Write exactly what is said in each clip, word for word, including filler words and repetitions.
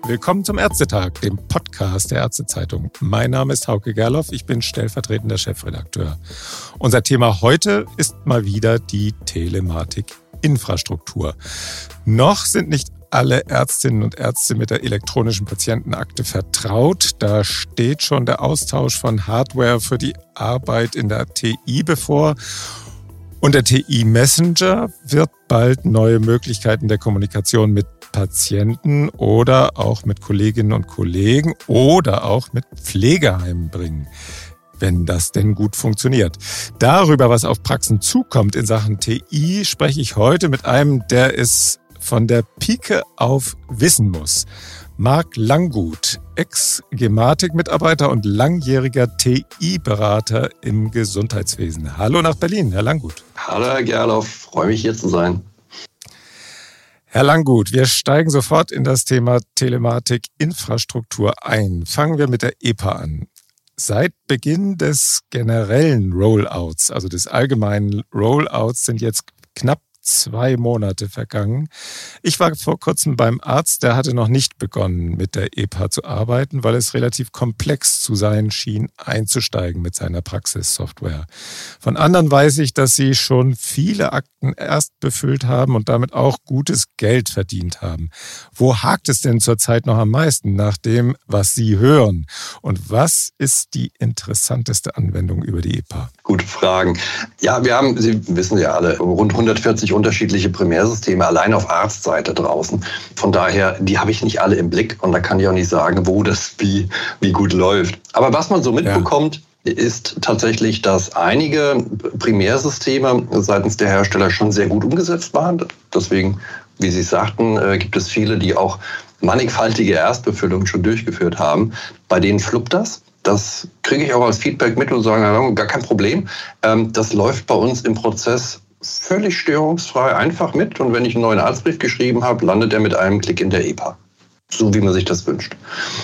Willkommen zum Ärztetag, dem Podcast der Ärztezeitung. Mein Name ist Hauke Gerloff, ich bin stellvertretender Chefredakteur. Unser Thema heute ist mal wieder die Telematik-Infrastruktur. Noch sind nicht alle Ärztinnen und Ärzte mit der elektronischen Patientenakte vertraut. Da steht schon der Austausch von Hardware für die Arbeit in der T I bevor. Und der T I-Messenger wird bald neue Möglichkeiten der Kommunikation mit Patienten oder auch mit Kolleginnen und Kollegen oder auch mit Pflegeheimen bringen, wenn das denn gut funktioniert. Darüber, was auf Praxen zukommt in Sachen T I, spreche ich heute mit einem, der es von der Pike auf wissen muss. Marc Langguth, Ex-Gematik-Mitarbeiter und langjähriger T I-Berater im Gesundheitswesen. Hallo nach Berlin, Herr Langguth. Hallo Herr Gerloff, freue mich hier zu sein. Herr Langguth, wir steigen sofort in das Thema Telematik-Infrastruktur ein. Fangen wir mit der E P A an. Seit Beginn des generellen Rollouts, also des allgemeinen Rollouts, sind jetzt knapp zwei Monate vergangen. Ich war vor kurzem beim Arzt, der hatte noch nicht begonnen, mit der E P A zu arbeiten, weil es relativ komplex zu sein schien, einzusteigen mit seiner Praxissoftware. Von anderen weiß ich, dass sie schon viele Akten erst befüllt haben und damit auch gutes Geld verdient haben. Wo hakt es denn zurzeit noch am meisten nach dem, was Sie hören? Und was ist die interessanteste Anwendung über die E P A? Gute Fragen. Ja, wir haben, Sie wissen ja alle, rund hundertvierzig unterschiedliche Primärsysteme allein auf Arztseite draußen. Von daher, die habe ich nicht alle im Blick und da kann ich auch nicht sagen, wo das wie, wie gut läuft. Aber was man so mitbekommt, ja, ist tatsächlich, dass einige Primärsysteme seitens der Hersteller schon sehr gut umgesetzt waren. Deswegen, wie Sie sagten, gibt es viele, die auch mannigfaltige Erstbefüllungen schon durchgeführt haben. Bei denen fluppt das. Das kriege ich auch als Feedback mit und sage, gar kein Problem. Das läuft bei uns im Prozess völlig störungsfrei einfach mit. Und wenn ich einen neuen Arztbrief geschrieben habe, landet er mit einem Klick in der E P A. So wie man sich das wünscht.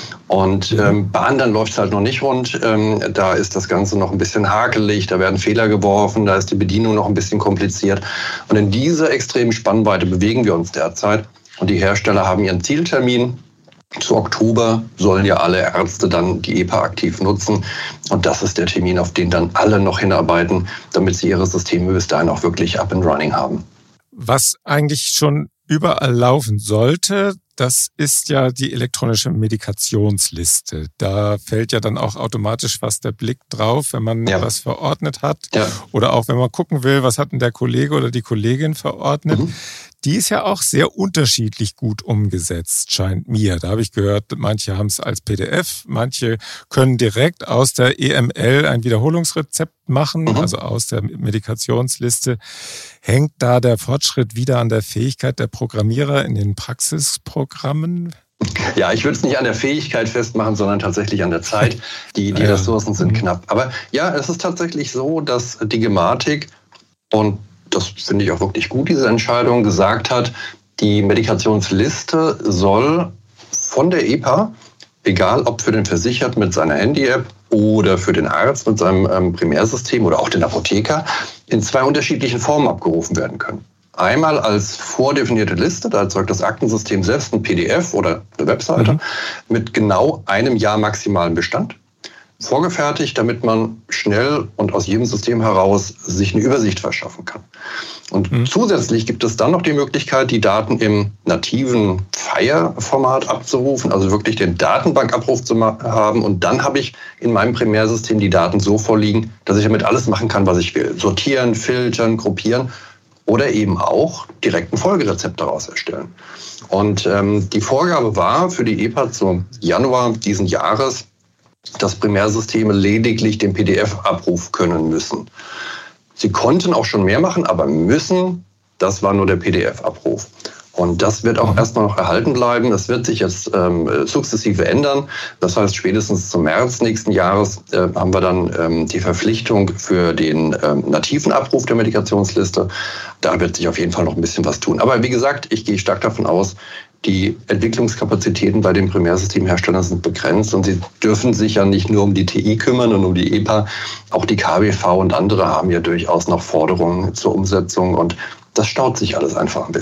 Und ähm, bei anderen läuft es halt noch nicht rund. Ähm, da ist das Ganze noch ein bisschen hakelig, da werden Fehler geworfen, da ist die Bedienung noch ein bisschen kompliziert. Und in dieser extremen Spannweite bewegen wir uns derzeit. Und die Hersteller haben ihren Zieltermin. Zu Oktober sollen ja alle Ärzte dann die E P A aktiv nutzen. Und das ist der Termin, auf den dann alle noch hinarbeiten, damit sie ihre Systeme bis dahin auch wirklich up and running haben. Was eigentlich schon überall laufen sollte, das ist ja die elektronische Medikationsliste. Da fällt ja dann auch automatisch fast der Blick drauf, wenn man ja. was verordnet hat. Ja. Oder auch wenn man gucken will, was hat denn der Kollege oder die Kollegin verordnet. Mhm. Die ist ja auch sehr unterschiedlich gut umgesetzt, scheint mir. Da habe ich gehört, manche haben es als P D F, manche können direkt aus der E M L ein Wiederholungsrezept machen, mhm. also aus der Medikationsliste. Hängt da der Fortschritt wieder an der Fähigkeit der Programmierer in den Praxisprogrammen? Ja, ich würde es nicht an der Fähigkeit festmachen, sondern tatsächlich an der Zeit. Die, die ja. Ressourcen sind knapp. Aber ja, es ist tatsächlich so, dass die Gematik, und das finde ich auch wirklich gut, diese Entscheidung, gesagt hat, die Medikationsliste soll von der E P A, egal ob für den Versicherten mit seiner Handy-App oder für den Arzt mit seinem ähm, Primärsystem oder auch den Apotheker, in zwei unterschiedlichen Formen abgerufen werden können. Einmal als vordefinierte Liste, da erzeugt das Aktensystem selbst ein P D F oder eine Webseite mhm. mit genau einem Jahr maximalen Bestand. Vorgefertigt, damit man schnell und aus jedem System heraus sich eine Übersicht verschaffen kann. Und mhm. zusätzlich gibt es dann noch die Möglichkeit, die Daten im nativen Fire-Format abzurufen, also wirklich den Datenbankabruf zu haben. Und dann habe ich in meinem Primärsystem die Daten so vorliegen, dass ich damit alles machen kann, was ich will. Sortieren, filtern, gruppieren oder eben auch direkt ein Folgerezept daraus erstellen. Und ähm, die Vorgabe war für die E P A zum Januar diesen Jahres, dass Primärsysteme lediglich den P D F-Abruf können müssen. Sie konnten auch schon mehr machen, aber müssen, das war nur der P D F-Abruf. Und das wird auch erstmal noch erhalten bleiben. Das wird sich jetzt ähm, sukzessive ändern. Das heißt, spätestens zum März nächsten Jahres äh, haben wir dann ähm, die Verpflichtung für den ähm, nativen Abruf der Medikationsliste. Da wird sich auf jeden Fall noch ein bisschen was tun. Aber wie gesagt, ich gehe stark davon aus, die Entwicklungskapazitäten bei den Primärsystemherstellern sind begrenzt und sie dürfen sich ja nicht nur um die T I kümmern und um die E P A. Auch die K B V und andere haben ja durchaus noch Forderungen zur Umsetzung und das staut sich alles einfach ein bisschen.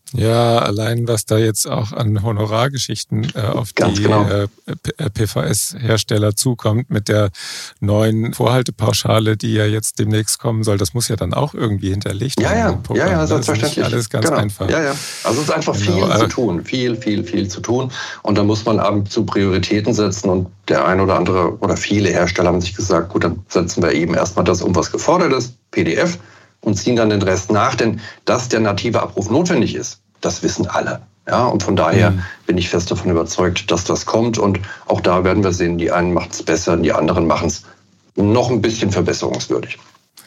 Ja, allein was da jetzt auch an Honorargeschichten äh, auf Ganz die genau. äh, P V S-Hersteller zukommt mit der neuen Vorhaltepauschale, die ja jetzt demnächst kommen soll, das muss ja dann auch irgendwie hinterlegt ja, werden. Ja, ja, ja, selbstverständlich. Das ist nicht alles ganz genau. einfach. Ja, ja. Also es ist einfach genau. viel zu tun, viel, viel, viel zu tun. Und da muss man ab und zu Prioritäten setzen und der ein oder andere oder viele Hersteller haben sich gesagt, gut, dann setzen wir eben erstmal das um, was gefordert ist, P D F, und ziehen dann den Rest nach, denn dass der native Abruf notwendig ist, das wissen alle. Ja, und von daher mhm. bin ich fest davon überzeugt, dass das kommt. Und auch da werden wir sehen, die einen machen es besser, die anderen machen es noch ein bisschen verbesserungswürdig.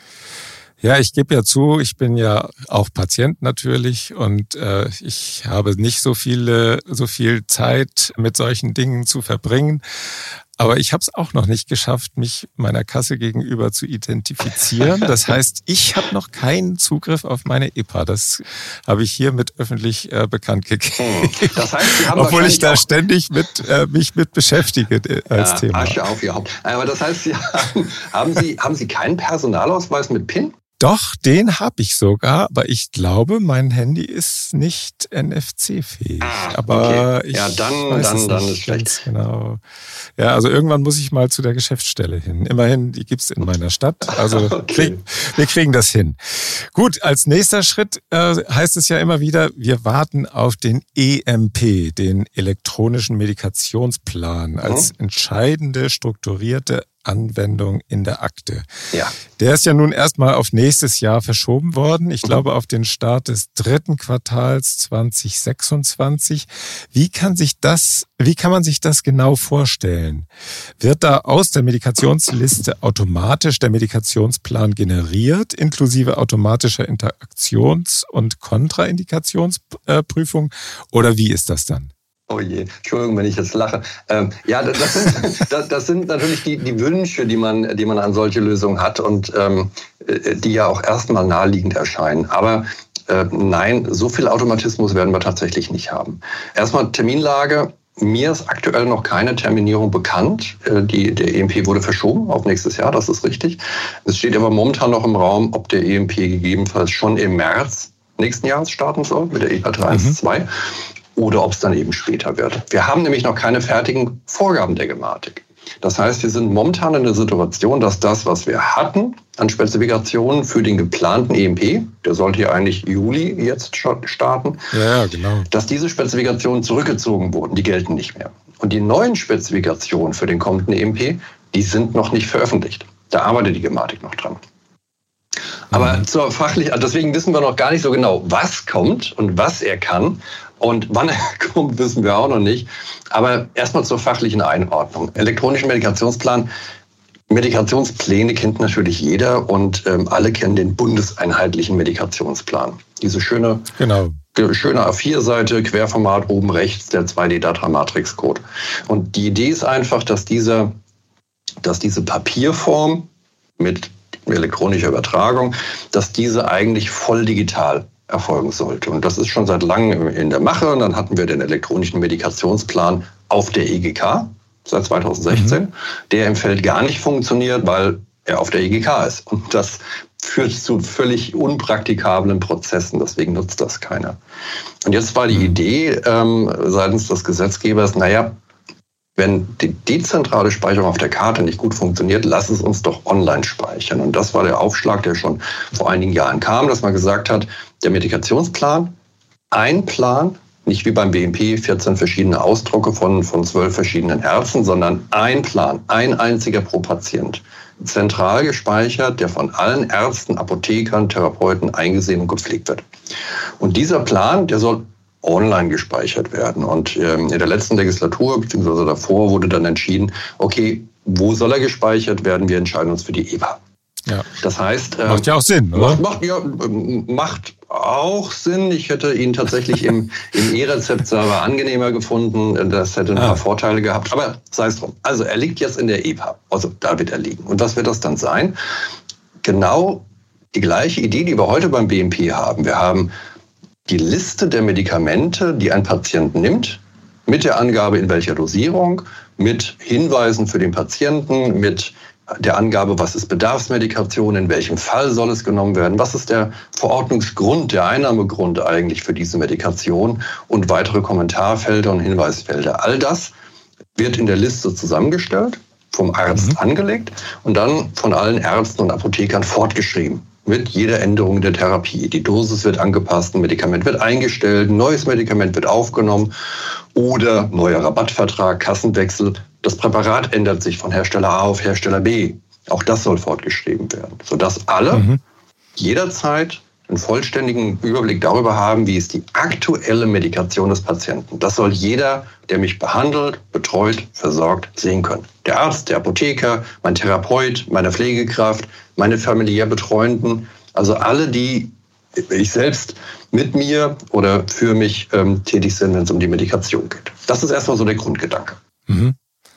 Ja, ich gebe ja zu, ich bin ja auch Patient natürlich und äh, ich habe nicht so viele, so viel Zeit mit solchen Dingen zu verbringen. Aber ich habe es auch noch nicht geschafft, mich meiner Kasse gegenüber zu identifizieren. Das heißt, ich habe noch keinen Zugriff auf meine E P A. Das habe ich hiermit öffentlich äh, bekannt gegeben. Das heißt, Sie haben obwohl ich da ständig mit, äh, mich mit beschäftige äh, als ja, Thema. Asche auf Ihr Haupt. Aber das heißt, Sie haben, haben, Sie, haben Sie keinen Personalausweis mit PIN? Doch, den habe ich sogar, aber ich glaube, mein Handy ist nicht N F C-fähig. Ah, aber okay. ich ja, dann, weiß dann, es dann nicht ist schlecht. Genau. Ja, also irgendwann muss ich mal zu der Geschäftsstelle hin. Immerhin, die gibt's in meiner Stadt. Also okay. krieg, wir kriegen das hin. Gut, als nächster Schritt äh, heißt es ja immer wieder, wir warten auf den E M P, den elektronischen Medikationsplan, als mhm. entscheidende, strukturierte Anwendung in der Akte. Ja. Der ist ja nun erstmal auf nächstes Jahr verschoben worden. Ich glaube auf den Start des dritten Quartals zwanzig sechsundzwanzig. Wie kann sich das, wie kann man sich das genau vorstellen? Wird da aus der Medikationsliste automatisch der Medikationsplan generiert, inklusive automatischer Interaktions- und Kontraindikationsprüfung? Oder wie ist das dann? Oh je, Entschuldigung, wenn ich jetzt lache. Ähm, ja, das sind, das, das sind natürlich die, die Wünsche, die man, die man an solche Lösungen hat und ähm, die ja auch erstmal naheliegend erscheinen. Aber äh, nein, so viel Automatismus werden wir tatsächlich nicht haben. Erstmal Terminlage. Mir ist aktuell noch keine Terminierung bekannt. Die, der E M P wurde verschoben auf nächstes Jahr, das ist richtig. Es steht aber momentan noch im Raum, ob der E M P gegebenenfalls schon im März nächsten Jahres starten soll mit der E P A drei eins zwei. Mhm. Oder ob es dann eben später wird. Wir haben nämlich noch keine fertigen Vorgaben der Gematik. Das heißt, wir sind momentan in der Situation, dass das, was wir hatten an Spezifikationen für den geplanten E M P, der sollte ja eigentlich Juli jetzt starten, ja, genau. dass diese Spezifikationen zurückgezogen wurden, die gelten nicht mehr. Und die neuen Spezifikationen für den kommenden E M P, die sind noch nicht veröffentlicht. Da arbeitet die Gematik noch dran. Aber mhm. zur fachlich, deswegen wissen wir noch gar nicht so genau, was kommt und was er kann. Und wann er kommt, wissen wir auch noch nicht. Aber erstmal zur fachlichen Einordnung. Elektronischen Medikationsplan. Medikationspläne kennt natürlich jeder und ähm, alle kennen den bundeseinheitlichen Medikationsplan. Diese schöne, genau. schöne A vier Seite, Querformat oben rechts, der zwei D Data Matrix Code. Und die Idee ist einfach, dass diese, dass diese Papierform mit elektronischer Übertragung, dass diese eigentlich voll digital erfolgen sollte. Und das ist schon seit langem in der Mache. Und dann hatten wir den elektronischen Medikationsplan auf der E G K seit zweitausendsechzehn, mhm. der im Feld gar nicht funktioniert, weil er auf der E G K ist. Und das führt zu völlig unpraktikablen Prozessen. Deswegen nutzt das keiner. Und jetzt war die mhm. Idee ähm, seitens des Gesetzgebers, naja, wenn die dezentrale Speicherung auf der Karte nicht gut funktioniert, lass es uns doch online speichern. Und das war der Aufschlag, der schon vor einigen Jahren kam, dass man gesagt hat, der Medikationsplan, ein Plan, nicht wie beim B M P vierzehn verschiedene Ausdrucke von, von zwölf verschiedenen Ärzten, sondern ein Plan, ein einziger pro Patient. Zentral gespeichert, der von allen Ärzten, Apothekern, Therapeuten eingesehen und gepflegt wird. Und dieser Plan, der soll online gespeichert werden. Und ähm, in der letzten Legislatur, beziehungsweise davor, wurde dann entschieden, okay, wo soll er gespeichert werden? Wir entscheiden uns für die E P A. Ja. Das heißt... Ähm, macht ja auch Sinn, oder? Macht, macht, ja, macht auch Sinn. Ich hätte ihn tatsächlich im, im E-Rezept-Server angenehmer gefunden. Das hätte ein ah. paar Vorteile gehabt. Aber sei es drum. Also er liegt jetzt in der E P A. Also da wird er liegen. Und was wird das dann sein? Genau die gleiche Idee, die wir heute beim B M P haben. Wir haben die Liste der Medikamente, die ein Patient nimmt, mit der Angabe in welcher Dosierung, mit Hinweisen für den Patienten, mit der Angabe, was ist Bedarfsmedikation, in welchem Fall soll es genommen werden, was ist der Verordnungsgrund, der Einnahmegrund eigentlich für diese Medikation und weitere Kommentarfelder und Hinweisfelder. All das wird in der Liste zusammengestellt, vom Arzt mhm. angelegt und dann von allen Ärzten und Apothekern fortgeschrieben mit jeder Änderung der Therapie. Die Dosis wird angepasst, ein Medikament wird eingestellt, ein neues Medikament wird aufgenommen oder neuer Rabattvertrag, Kassenwechsel. Das Präparat ändert sich von Hersteller A auf Hersteller B. Auch das soll fortgeschrieben werden, sodass alle mhm. jederzeit einen vollständigen Überblick darüber haben, wie ist die aktuelle Medikation des Patienten. Das soll jeder, der mich behandelt, betreut, versorgt, sehen können. Der Arzt, der Apotheker, mein Therapeut, meine Pflegekraft, meine familiär Betreuenden, also alle, die ich selbst mit mir oder für mich ähm, tätig sind, wenn es um die Medikation geht. Das ist erstmal so der Grundgedanke. Mhm.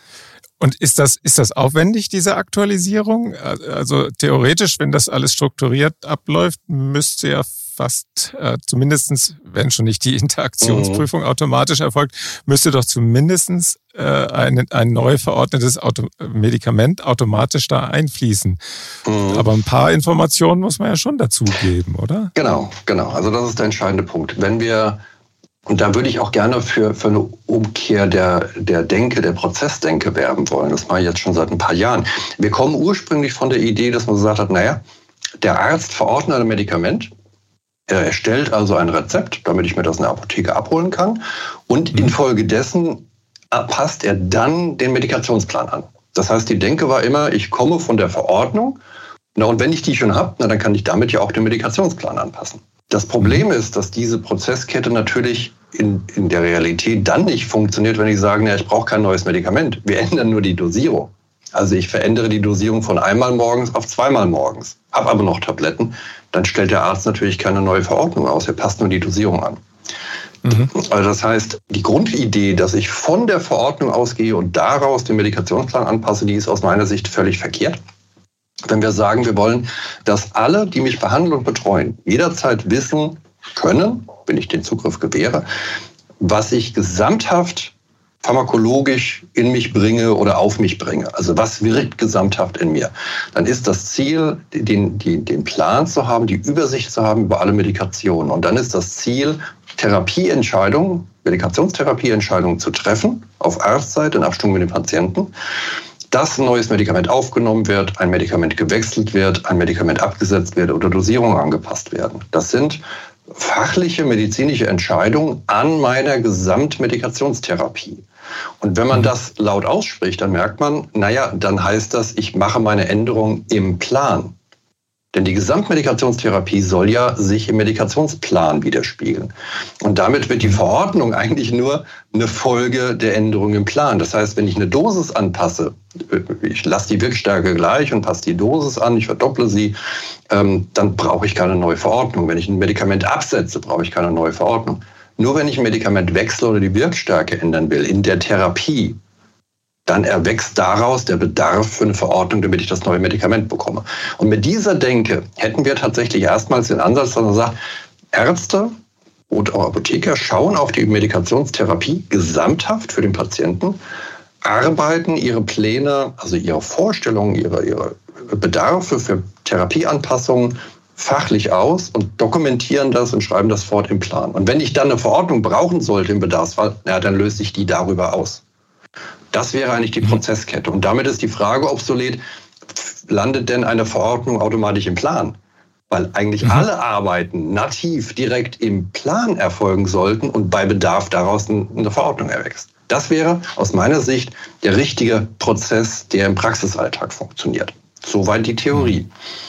Und ist das, ist das aufwendig, diese Aktualisierung? Also theoretisch, wenn das alles strukturiert abläuft, müsste ja fast, äh, zumindestens, wenn schon nicht die Interaktionsprüfung mhm. automatisch erfolgt, müsste doch zumindestens äh, ein, ein neu verordnetes Auto- Medikament automatisch da einfließen. Mhm. Aber ein paar Informationen muss man ja schon dazu geben, oder? Genau, genau. Also das ist der entscheidende Punkt. Wenn wir Und da würde ich auch gerne für, für eine Umkehr der, der Denke, der Prozessdenke werben wollen. Das mache ich jetzt schon seit ein paar Jahren. Wir kommen ursprünglich von der Idee, dass man gesagt hat, naja, der Arzt verordnet ein Medikament, er erstellt also ein Rezept, damit ich mir das in der Apotheke abholen kann. Und mhm. infolgedessen passt er dann den Medikationsplan an. Das heißt, die Denke war immer, ich komme von der Verordnung, na, und wenn ich die schon habe, na, dann kann ich damit ja auch den Medikationsplan anpassen. Das Problem ist, dass diese Prozesskette natürlich in, in der Realität dann nicht funktioniert, wenn ich sage, na, ich brauche kein neues Medikament. Wir ändern nur die Dosierung. Also ich verändere die Dosierung von einmal morgens auf zweimal morgens, habe aber noch Tabletten. Dann stellt der Arzt natürlich keine neue Verordnung aus, er passt nur die Dosierung an. Mhm. Also das heißt, die Grundidee, dass ich von der Verordnung ausgehe und daraus den Medikationsplan anpasse, die ist aus meiner Sicht völlig verkehrt. Wenn wir sagen, wir wollen, dass alle, die mich behandeln und betreuen, jederzeit wissen können, wenn ich den Zugriff gewähre, was ich gesamthaft pharmakologisch in mich bringe oder auf mich bringe. Also was wirkt gesamthaft in mir? Dann ist das Ziel, den, den, den Plan zu haben, die Übersicht zu haben über alle Medikationen. Und dann ist das Ziel, Therapieentscheidungen, Medikationstherapieentscheidungen zu treffen, auf Arztseite in Abstimmung mit dem Patienten, dass ein neues Medikament aufgenommen wird, ein Medikament gewechselt wird, ein Medikament abgesetzt wird oder Dosierungen angepasst werden. Das sind fachliche, medizinische Entscheidungen an meiner Gesamtmedikationstherapie. Und wenn man das laut ausspricht, dann merkt man, naja, dann heißt das, ich mache meine Änderung im Plan. Denn die Gesamtmedikationstherapie soll ja sich im Medikationsplan widerspiegeln. Und damit wird die Verordnung eigentlich nur eine Folge der Änderung im Plan. Das heißt, wenn ich eine Dosis anpasse, ich lasse die Wirkstärke gleich und passe die Dosis an, ich verdopple sie, ähm, dann brauche ich keine neue Verordnung. Wenn ich ein Medikament absetze, brauche ich keine neue Verordnung. Nur wenn ich ein Medikament wechsle oder die Wirkstärke ändern will in der Therapie, dann erwächst daraus der Bedarf für eine Verordnung, damit ich das neue Medikament bekomme. Und mit dieser Denke hätten wir tatsächlich erstmals den Ansatz, dass man sagt, Ärzte und auch Apotheker schauen auf die Medikationstherapie gesamthaft für den Patienten, arbeiten ihre Pläne, also ihre Vorstellungen, ihre, ihre Bedarfe für Therapieanpassungen fachlich aus und dokumentieren das und schreiben das fort im Plan. Und wenn ich dann eine Verordnung brauchen sollte im Bedarfsfall, na, dann löse ich die darüber aus. Das wäre eigentlich die Prozesskette. Und damit ist die Frage obsolet, landet denn eine Verordnung automatisch im Plan? Weil eigentlich mhm. alle Arbeiten nativ direkt im Plan erfolgen sollten und bei Bedarf daraus eine Verordnung erwächst. Das wäre aus meiner Sicht der richtige Prozess, der im Praxisalltag funktioniert. Soweit die Theorie.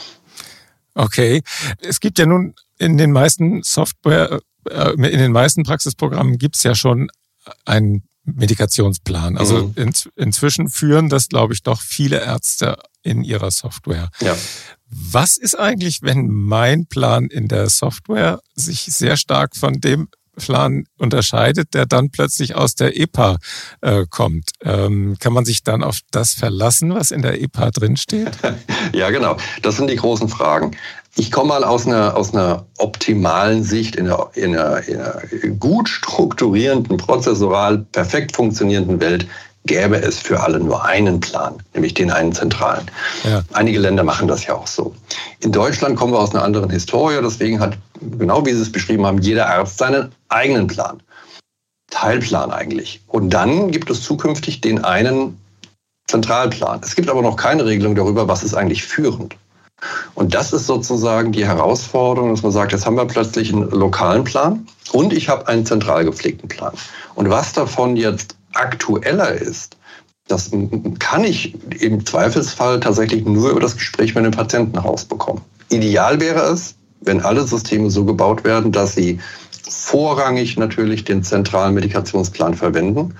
Okay. Es gibt ja nun in den meisten Software, in den meisten Praxisprogrammen gibt es ja schon einen Medikationsplan. Also mhm. in, inzwischen führen das, glaube ich, doch viele Ärzte in ihrer Software. Ja. Was ist eigentlich, wenn mein Plan in der Software sich sehr stark von dem Plan unterscheidet, der dann plötzlich aus der E P A äh, kommt? Ähm, kann man sich dann auf das verlassen, was in der E P A drinsteht? Ja, genau. Das sind die großen Fragen. Ich komme mal aus einer, aus einer optimalen Sicht, in einer, in, einer, in einer gut strukturierenden, prozessual perfekt funktionierenden Welt gäbe es für alle nur einen Plan, nämlich den einen zentralen. Ja. Einige Länder machen das ja auch so. In Deutschland kommen wir aus einer anderen Historie, deswegen hat, genau wie Sie es beschrieben haben, jeder Arzt seinen eigenen Plan. Teilplan eigentlich. Und dann gibt es zukünftig den einen Zentralplan. Es gibt aber noch keine Regelung darüber, was ist eigentlich führend. Und das ist sozusagen die Herausforderung, dass man sagt, jetzt haben wir plötzlich einen lokalen Plan und ich habe einen zentral gepflegten Plan. Und was davon jetzt aktueller ist, das kann ich im Zweifelsfall tatsächlich nur über das Gespräch mit dem Patienten herausbekommen. Ideal wäre es, wenn alle Systeme so gebaut werden, dass sie vorrangig natürlich den zentralen Medikationsplan verwenden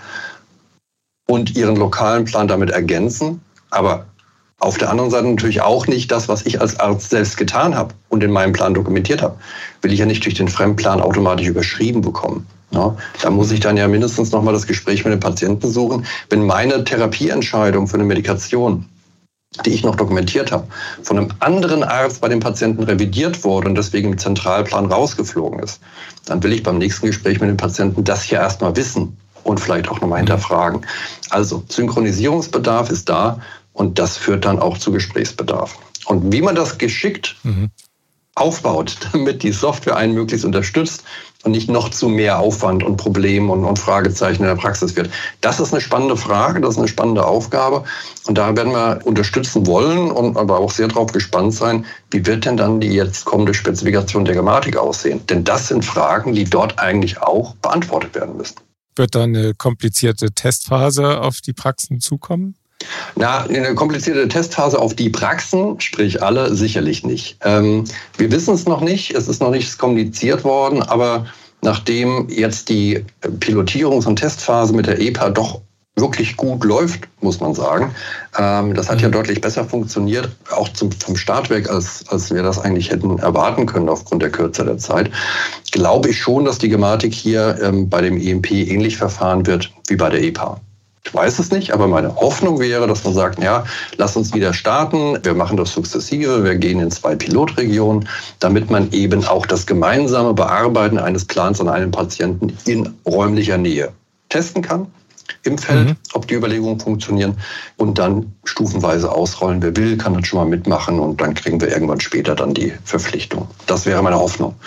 und ihren lokalen Plan damit ergänzen, aber auf der anderen Seite natürlich auch nicht das, was ich als Arzt selbst getan habe und in meinem Plan dokumentiert habe, will ich ja nicht durch den Fremdplan automatisch überschrieben bekommen. Ja, da muss ich dann ja mindestens nochmal das Gespräch mit dem Patienten suchen. Wenn meine Therapieentscheidung für eine Medikation, die ich noch dokumentiert habe, von einem anderen Arzt bei dem Patienten revidiert wurde und deswegen im Zentralplan rausgeflogen ist, dann will ich beim nächsten Gespräch mit dem Patienten das hier erstmal wissen und vielleicht auch nochmal hinterfragen. Also Synchronisierungsbedarf ist da und das führt dann auch zu Gesprächsbedarf. Und wie man das geschickt mhm. aufbaut, damit die Software einen möglichst unterstützt und nicht noch zu mehr Aufwand und Problemen und, und Fragezeichen in der Praxis wird. Das ist eine spannende Frage, das ist eine spannende Aufgabe. Und da werden wir unterstützen wollen und aber auch sehr darauf gespannt sein, wie wird denn dann die jetzt kommende Spezifikation der Gematik aussehen? Denn das sind Fragen, die dort eigentlich auch beantwortet werden müssen. Wird da eine komplizierte Testphase auf die Praxen zukommen? Na, eine komplizierte Testphase auf die Praxen, sprich alle, sicherlich nicht. Ähm, wir wissen es noch nicht, es ist noch nicht kommuniziert worden, aber nachdem jetzt die Pilotierungs- und Testphase mit der E P A doch wirklich gut läuft, muss man sagen, ähm, das hat mhm. ja deutlich besser funktioniert, auch zum, vom Start weg, als, als wir das eigentlich hätten erwarten können aufgrund der Kürze der Zeit, glaube ich schon, dass die Gematik hier ähm, bei dem E M P ähnlich verfahren wird wie bei der E P A. Ich weiß es nicht, aber meine Hoffnung wäre, dass man sagt, ja, lass uns wieder starten, wir machen das sukzessive, wir gehen in zwei Pilotregionen, damit man eben auch das gemeinsame Bearbeiten eines Plans an einem Patienten in räumlicher Nähe testen kann, im Feld, mhm. ob die Überlegungen funktionieren und dann stufenweise ausrollen. Wer will, kann das schon mal mitmachen und dann kriegen wir irgendwann später dann die Verpflichtung. Das wäre meine Hoffnung.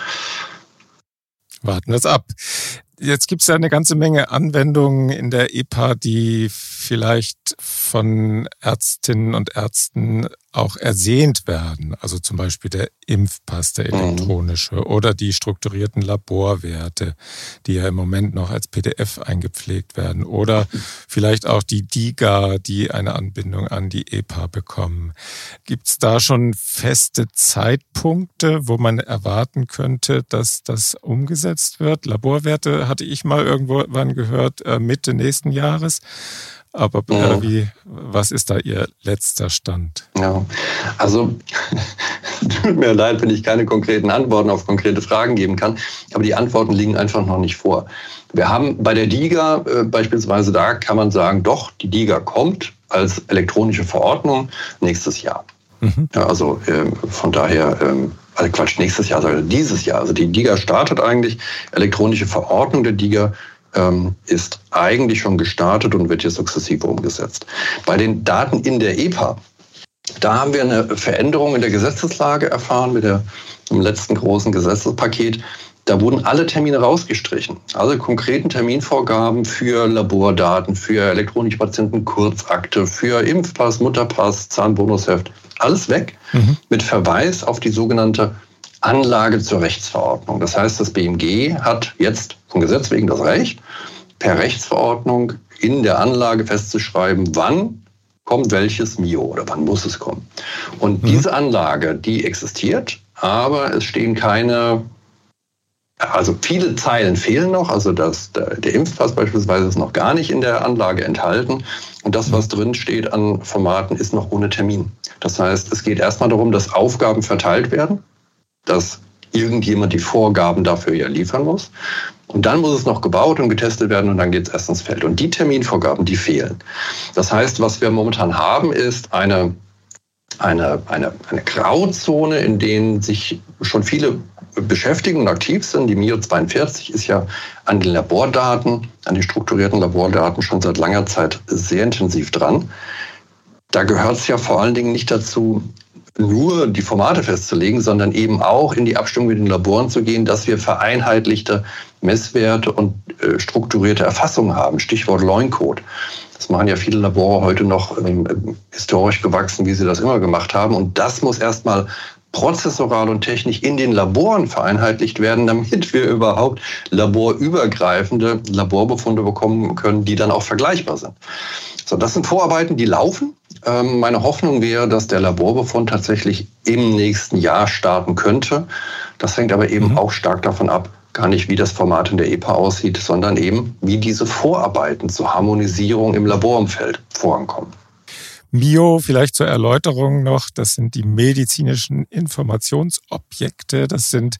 Warten wir es ab. Jetzt gibt es ja eine ganze Menge Anwendungen in der E P A, die vielleicht von Ärztinnen und Ärzten auch ersehnt werden. Also zum Beispiel der Impfpass, der elektronische, mhm. oder die strukturierten Laborwerte, die ja im Moment noch als P D F eingepflegt werden. Oder vielleicht auch die D I G A, die eine Anbindung an die E P A bekommen. Gibt es da schon feste Zeitpunkte, wo man erwarten könnte, dass das umgesetzt wird? Laborwerte hatte ich mal irgendwann gehört, Mitte nächsten Jahres. Aber äh, wie, was ist da Ihr letzter Stand? Ja, also tut mir leid, wenn ich keine konkreten Antworten auf konkrete Fragen geben kann, aber die Antworten liegen einfach noch nicht vor. Wir haben bei der D I G A äh, beispielsweise, da kann man sagen, doch, die D I G A kommt als elektronische Verordnung nächstes Jahr. Mhm. Ja, also äh, von daher, äh, also Quatsch, nächstes Jahr, sondern dieses Jahr. Also die D I G A startet eigentlich, elektronische Verordnung der D I G A ist eigentlich schon gestartet und wird hier sukzessive umgesetzt. Bei den Daten in der E P A, da haben wir eine Veränderung in der Gesetzeslage erfahren mit der, dem letzten großen Gesetzespaket. Da wurden alle Termine rausgestrichen. Also konkreten Terminvorgaben für Labordaten, für elektronische Patientenkurzakte, für Impfpass, Mutterpass, Zahnbonusheft, alles weg, mhm. mit Verweis auf die sogenannte Anlage zur Rechtsverordnung. Das heißt, das B M G hat jetzt vom Gesetz wegen das Recht, per Rechtsverordnung in der Anlage festzuschreiben, wann kommt welches M I O oder wann muss es kommen. Und mhm. diese Anlage, die existiert, aber es stehen keine, also viele Zeilen fehlen noch, also das, der, der Impfpass beispielsweise ist noch gar nicht in der Anlage enthalten und das, was drin steht an Formaten, ist noch ohne Termin. Das heißt, es geht erstmal darum, dass Aufgaben verteilt werden, dass irgendjemand die Vorgaben dafür ja liefern muss. Und dann muss es noch gebaut und getestet werden und dann geht es erst ins Feld. Und die Terminvorgaben, die fehlen. Das heißt, was wir momentan haben, ist eine eine, eine, eine Grauzone, in denen sich schon viele beschäftigen und aktiv sind. Die M I O zweiundvierzig ist ja an den Labordaten, an den strukturierten Labordaten schon seit langer Zeit sehr intensiv dran. Da gehört es ja vor allen Dingen nicht dazu, nur die Formate festzulegen, sondern eben auch in die Abstimmung mit den Laboren zu gehen, dass wir vereinheitlichte Messwerte und äh, strukturierte Erfassungen haben. Stichwort Leun-Code. Das machen ja viele Labore heute noch ähm, historisch gewachsen, wie sie das immer gemacht haben. Und das muss erstmal prozessoral und technisch in den Laboren vereinheitlicht werden, damit wir überhaupt laborübergreifende Laborbefunde bekommen können, die dann auch vergleichbar sind. So, das sind Vorarbeiten, die laufen. Ähm, meine Hoffnung wäre, dass der Laborbefund tatsächlich im nächsten Jahr starten könnte. Das hängt aber eben mhm. auch stark davon ab, gar nicht, wie das Format in der E P A aussieht, sondern eben, wie diese Vorarbeiten zur Harmonisierung im Laborumfeld vorankommen. M I O, vielleicht zur Erläuterung noch, das sind die medizinischen Informationsobjekte, das sind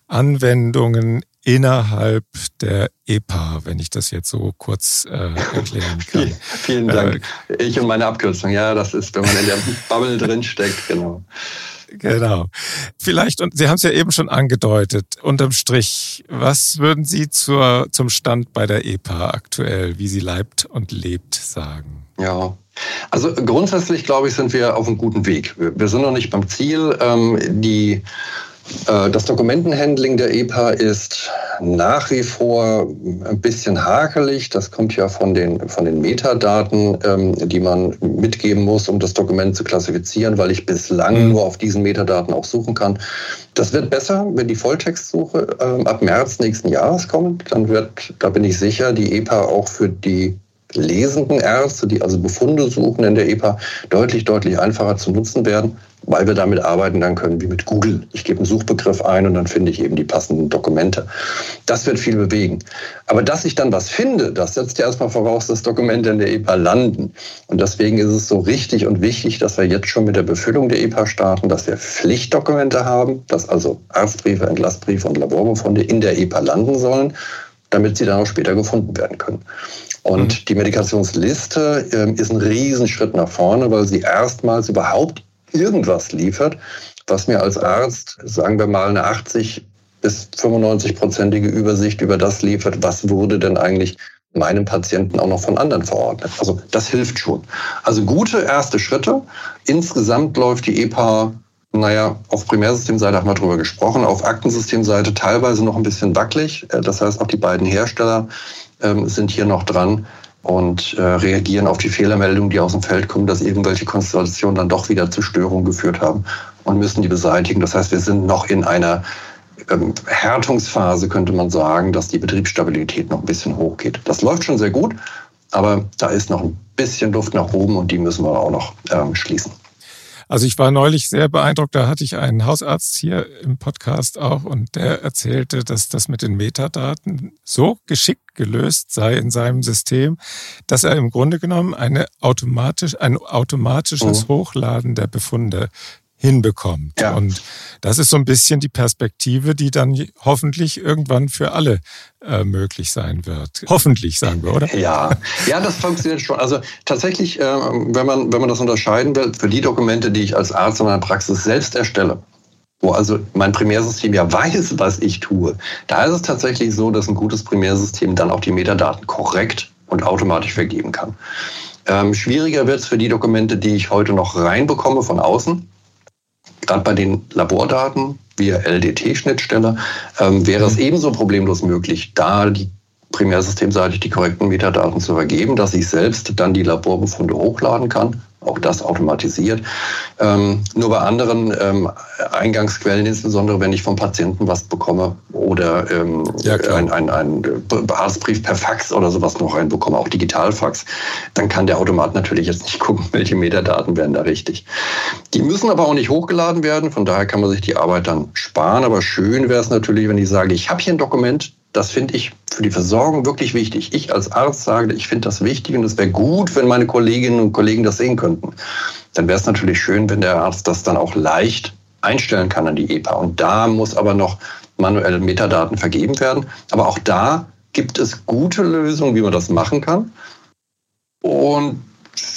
Anwendungen innerhalb der E P A, wenn ich das jetzt so kurz äh, erklären kann. Vielen Dank. Äh, ich und meine Abkürzung, ja, das ist, wenn man in der Bubble drin steckt, genau. Genau. Vielleicht, und Sie haben es ja eben schon angedeutet, unterm Strich, was würden Sie zur, zum Stand bei der E P A aktuell, wie sie leibt und lebt, sagen? Ja, also grundsätzlich, glaube ich, sind wir auf einem guten Weg. Wir sind noch nicht beim Ziel. Ähm, die, äh, das Dokumentenhandling der E P A ist nach wie vor ein bisschen hakelig. Das kommt ja von den, von den Metadaten, ähm, die man mitgeben muss, um das Dokument zu klassifizieren, weil ich bislang nur auf diesen Metadaten auch suchen kann. Das wird besser, wenn die Volltextsuche ähm, ab März nächsten Jahres kommt. Dann wird, da bin ich sicher, die E P A auch für die lesenden Ärzte, die also Befunde suchen in der E P A, deutlich, deutlich einfacher zu nutzen werden, weil wir damit arbeiten dann können wie mit Google. Ich gebe einen Suchbegriff ein und dann finde ich eben die passenden Dokumente. Das wird viel bewegen. Aber dass ich dann was finde, das setzt ja erstmal voraus, dass Dokumente in der E P A landen. Und deswegen ist es so richtig und wichtig, dass wir jetzt schon mit der Befüllung der E P A starten, dass wir Pflichtdokumente haben, dass also Arztbriefe, Entlassbriefe und Laborbefunde in der E P A landen sollen, damit sie dann auch später gefunden werden können. Und mhm. die Medikationsliste äh, ist ein Riesenschritt nach vorne, weil sie erstmals überhaupt irgendwas liefert, was mir als Arzt, sagen wir mal, eine achtzig bis fünfundneunzig-prozentige Übersicht über das liefert, was wurde denn eigentlich meinem Patienten auch noch von anderen verordnet. Also das hilft schon. Also gute erste Schritte. Insgesamt läuft die E P A, naja, auf Primärsystemseite haben wir drüber gesprochen, auf Aktensystemseite teilweise noch ein bisschen wackelig. Das heißt, auch die beiden Hersteller ähm, sind hier noch dran und äh, reagieren auf die Fehlermeldungen, die aus dem Feld kommen, dass irgendwelche Konstellationen dann doch wieder zu Störungen geführt haben und müssen die beseitigen. Das heißt, wir sind noch in einer ähm, Härtungsphase, könnte man sagen, dass die Betriebsstabilität noch ein bisschen hochgeht. Das läuft schon sehr gut, aber da ist noch ein bisschen Luft nach oben und die müssen wir auch noch ähm, schließen. Also ich war neulich sehr beeindruckt, da hatte ich einen Hausarzt hier im Podcast auch und der erzählte, dass das mit den Metadaten so geschickt gelöst sei in seinem System, dass er im Grunde genommen eine automatisch, ein automatisches mhm. Hochladen der Befunde hinbekommt. Ja. Und das ist so ein bisschen die Perspektive, die dann hoffentlich irgendwann für alle äh, möglich sein wird. Hoffentlich, sagen wir, oder? Ja, ja, das funktioniert schon. Also tatsächlich, äh, wenn man, wenn man das unterscheiden will, für die Dokumente, die ich als Arzt in meiner Praxis selbst erstelle, wo also mein Primärsystem ja weiß, was ich tue, da ist es tatsächlich so, dass ein gutes Primärsystem dann auch die Metadaten korrekt und automatisch vergeben kann. Ähm, schwieriger wird es für die Dokumente, die ich heute noch reinbekomme von außen. Gerade bei den Labordaten via L D T-Schnittstelle ähm, wäre es ebenso problemlos möglich, da die primärsystemseitig die korrekten Metadaten zu vergeben, dass ich selbst dann die Laborbefunde hochladen kann. Auch das automatisiert. Ähm, nur bei anderen ähm, Eingangsquellen, insbesondere wenn ich vom Patienten was bekomme oder ähm, ja, ein, ein, ein Arztbrief per Fax oder sowas noch reinbekomme, auch Digitalfax, dann kann der Automat natürlich jetzt nicht gucken, welche Metadaten werden da richtig. Die müssen aber auch nicht hochgeladen werden, von daher kann man sich die Arbeit dann sparen. Aber schön wäre es natürlich, wenn ich sage, ich habe hier ein Dokument, das finde ich für die Versorgung wirklich wichtig. Ich als Arzt sage, ich finde das wichtig und es wäre gut, wenn meine Kolleginnen und Kollegen das sehen könnten. Dann wäre es natürlich schön, wenn der Arzt das dann auch leicht einstellen kann an die E P A. Und da muss aber noch manuell Metadaten vergeben werden. Aber auch da gibt es gute Lösungen, wie man das machen kann. Und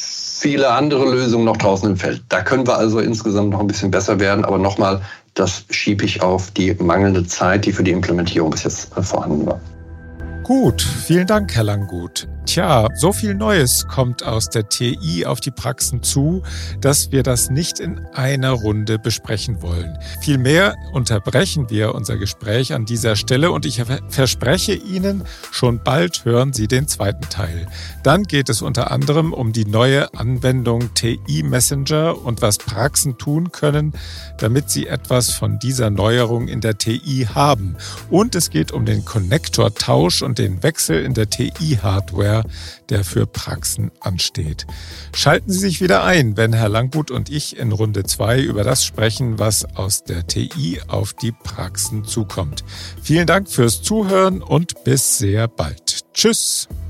viele andere Lösungen noch draußen im Feld. Da können wir also insgesamt noch ein bisschen besser werden. Aber nochmal, das schiebe ich auf die mangelnde Zeit, die für die Implementierung bis jetzt vorhanden war. Gut, vielen Dank, Herr Langguth. Tja, so viel Neues kommt aus der T I auf die Praxen zu, dass wir das nicht in einer Runde besprechen wollen. Vielmehr unterbrechen wir unser Gespräch an dieser Stelle und ich verspreche Ihnen, schon bald hören Sie den zweiten Teil. Dann geht es unter anderem um die neue Anwendung T I Messenger und was Praxen tun können, damit sie etwas von dieser Neuerung in der T I haben. Und es geht um den Konnektortausch und den Wechsel in der T I-Hardware, der für Praxen ansteht. Schalten Sie sich wieder ein, wenn Herr Langguth und ich in Runde zwei über das sprechen, was aus der T I auf die Praxen zukommt. Vielen Dank fürs Zuhören und bis sehr bald. Tschüss!